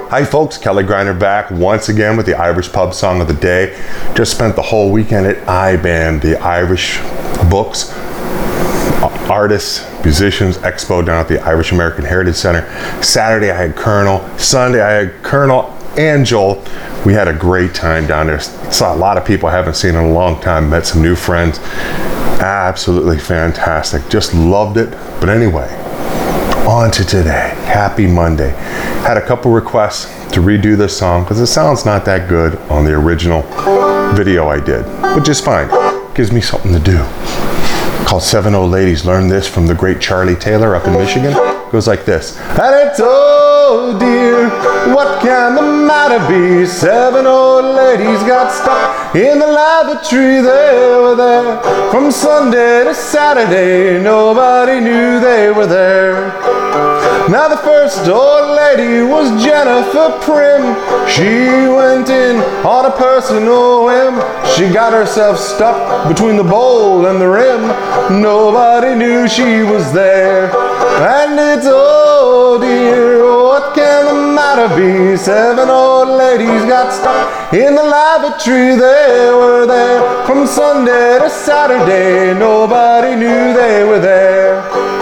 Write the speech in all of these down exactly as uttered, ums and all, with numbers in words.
Hi folks, Kelly Griner back once again with the Irish Pub Song of the Day. Just spent the whole weekend at I BAM, the Irish Books, Artists, Musicians Expo down at the Irish American Heritage Center. Saturday I had Colonel, Sunday I had Colonel and Joel. We had a great time down there. Saw a lot of people I haven't seen in a long time, met some new friends. Absolutely fantastic, just loved it. But anyway, on to today. Happy Monday. Had a couple requests to redo this song because it sounds not that good on the original video I did, which is fine. Gives me something to do. Called Seven Old Ladies. Learned this from the great Charlie Taylor up in Michigan. Goes like this. And it's, oh dear, what can the matter be? Seven old ladies got stuck in the lavatory. They were there from Sunday to Saturday. Nobody knew they were there. Now the first old lady was Jennifer Prim. She went in on a personal whim. She got herself stuck between the bowl and the rim. Nobody knew she was there. And it's, oh dear, what can the matter be? Seven old ladies got stuck in the lavatory. They were there from Sunday to Saturday. Nobody knew they were there.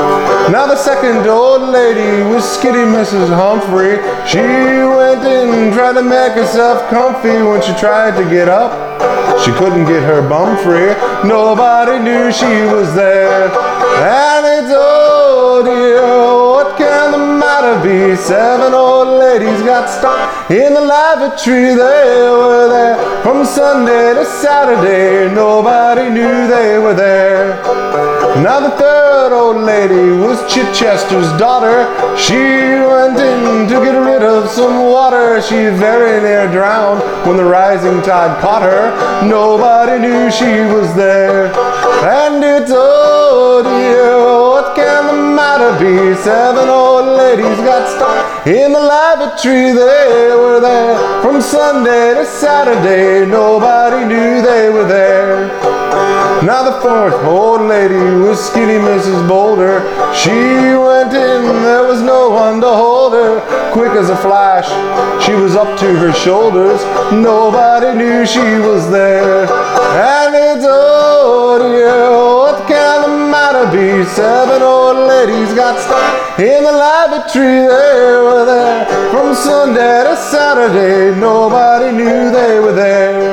Now the second old lady was Skitty Missus Humphrey. She went in, tried to make herself comfy. When she tried to get up, she couldn't get her bum free. Nobody knew she was there. And it's, oh dear, what can the matter be? Seven old ladies got stuck in the lavatory. They were there from Sunday to Saturday. Nobody knew they were there. Now the third old lady was Chichester's daughter. She went in to get rid of some water. She very near drowned when the rising tide caught her. Nobody knew she was there. And it's, oh dear, what can the matter be? Seven old ladies got stuck in the lavatory. They were there from Sunday to Saturday. Nobody knew they were there. Now the fourth old lady was Skinny Missus Boulder. She went in, there was no one to hold her. Quick as a flash, she was up to her shoulders. Nobody knew she was there. And it's, oh dear, what can the matter be? Seven old ladies got stuck in the lavatory. They were there from Sunday to Saturday. Nobody knew they were there.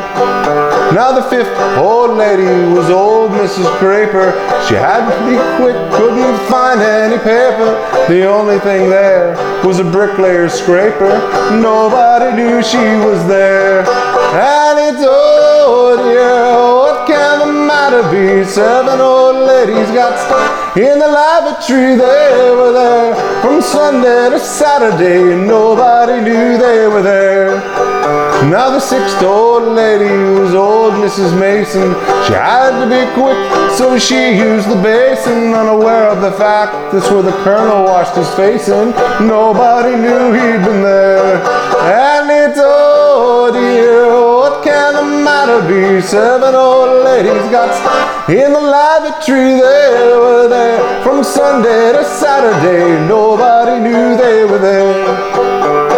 Now the fifth old lady was old Missus Craper. She had to be quick, couldn't find any paper. The only thing there was a bricklayer's scraper. Nobody knew she was there. And it's, oh dear, what can the matter be? Seven old ladies got stuck in the lavatory. They were there from Sunday to Saturday. Nobody knew they were there. Now the sixth old lady was old Missus Mason. She had to be quick, so she used the basin, unaware of the fact that's where the Colonel washed his face in. Nobody knew he'd been there. And it's, oh dear, what can the matter be? Seven old ladies got stuck in the lavatory. They were there from Sunday to Saturday. Nobody knew they were there.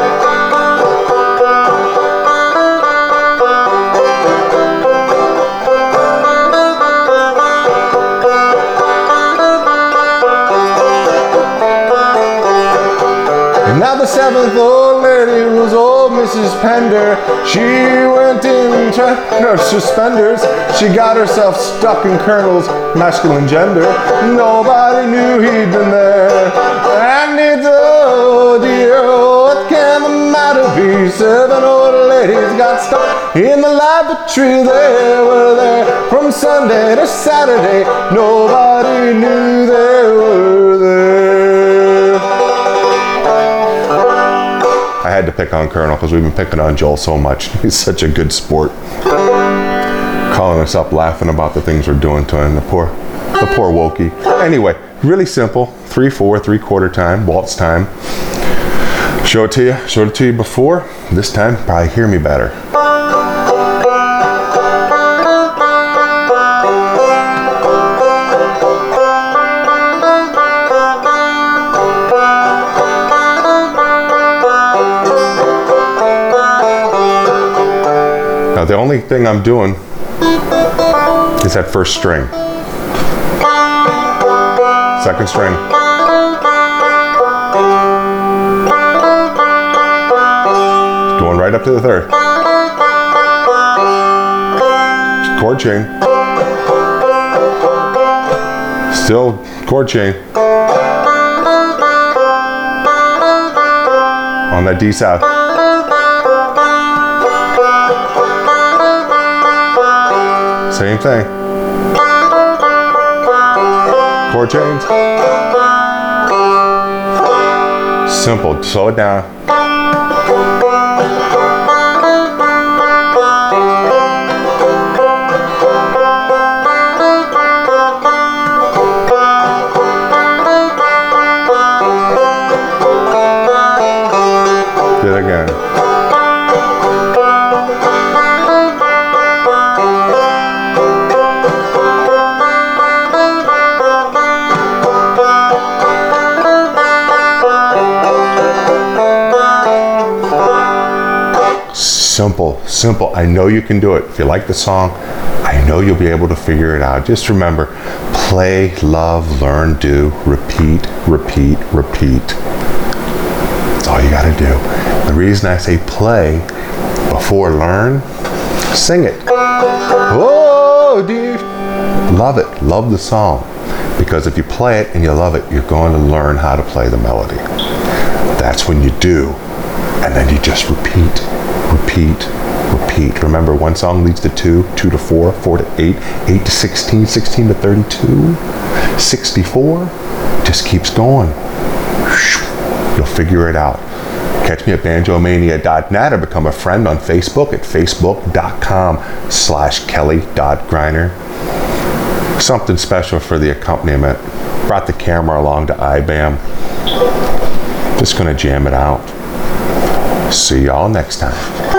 Now the seventh old lady was old Missus Pender. She went in to her suspenders. She got herself stuck in Colonel's masculine gender. Nobody knew he'd been there. And it's, oh dear, what can the matter be? Seven old ladies got stuck in the lavatory. They were there from Sunday to Saturday. Nobody knew they were there. I had to pick on Colonel because we've been picking on Joel so much. He's such a good sport. Calling us up, laughing about the things we're doing to him. The poor, the poor Wokey. Anyway, really simple. Three, four, three quarter time, waltz time. Show it to you. Showed it to you before. This time, probably hear me better. Now the only thing I'm doing is that first string. Second string. Going right up to the third. Chord chain. Still chord chain. On that D south. Same thing. Chord chains. Simple. Slow it down. Do it again. Simple, simple. I know you can do it. If you like the song, I know you'll be able to figure it out. Just remember, play, love, learn, do, repeat, repeat, repeat. That's all you gotta do. The reason I say play before learn, sing it. Whoa, dude. Love it, love the song. Because if you play it and you love it, you're going to learn how to play the melody. That's when you do, and then you just repeat. Repeat, repeat. Remember, one song leads to two, two to four, four to eight, eight to sixteen, sixteen to thirty-two, sixty-four. Just keeps going. You'll figure it out. Catch me at banjo mania dot net or become a friend on Facebook at facebook.com slash kelly.greiner. Something special for the accompaniment. Brought the camera along to I BAM. Just gonna jam it out. See y'all next time.